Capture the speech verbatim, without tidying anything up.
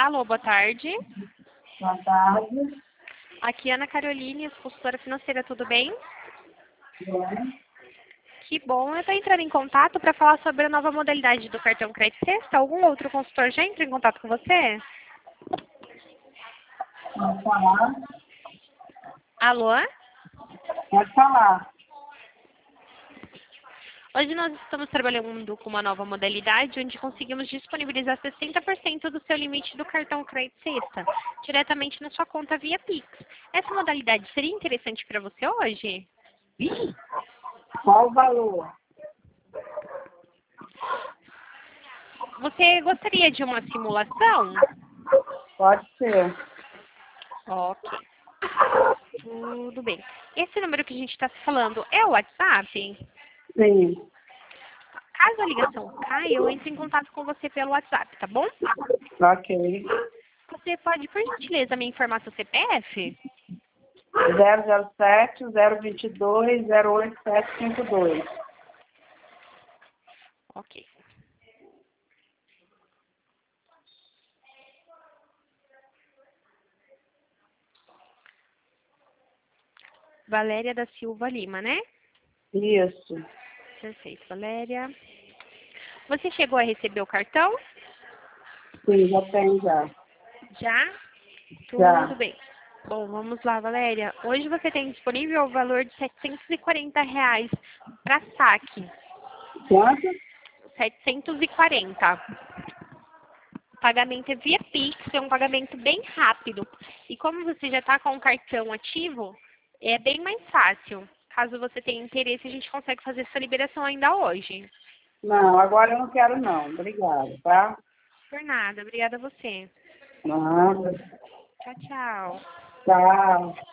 Alô, boa tarde. Boa tarde. Aqui é Ana Caroline, consultora financeira, tudo bem? Bom. Que bom, eu estou entrando em contato para falar sobre a nova modalidade do cartão Crédito Sexta. Algum outro consultor já entrou em contato com você? Pode falar. Alô? Pode falar. Hoje nós estamos trabalhando com uma nova modalidade onde conseguimos disponibilizar sessenta por cento do seu limite do cartão Crédito Sexta diretamente na sua conta via Pix. Essa modalidade seria interessante para você hoje? Qual o valor? Você gostaria de uma simulação? Pode ser. Ok. Tudo bem. Esse número que a gente está se falando é o WhatsApp? Sim. Caso a ligação caia, eu entro em contato com você pelo WhatsApp, tá bom? Ok. Você pode, por gentileza, me informar seu C P F? zero zero sete, zero dois dois, zero oito sete cinco dois. Ok. Valéria da Silva Lima, né? Isso. Perfeito, Valéria. Você chegou a receber o cartão? Sim, já tem já. Já? Tudo Já. bem. Bom, vamos lá, Valéria. Hoje você tem disponível o valor de setecentos e quarenta reais para saque. Quanto? setecentos e quarenta. O pagamento é via Pix, é um pagamento bem rápido. E como você já está com o cartão ativo, é bem mais fácil. Caso você tenha interesse, a gente consegue fazer essa liberação ainda hoje. Não, agora eu não quero não. Obrigada, tá? Por nada. Obrigada a você. Nada. Tchau, tchau. Tchau.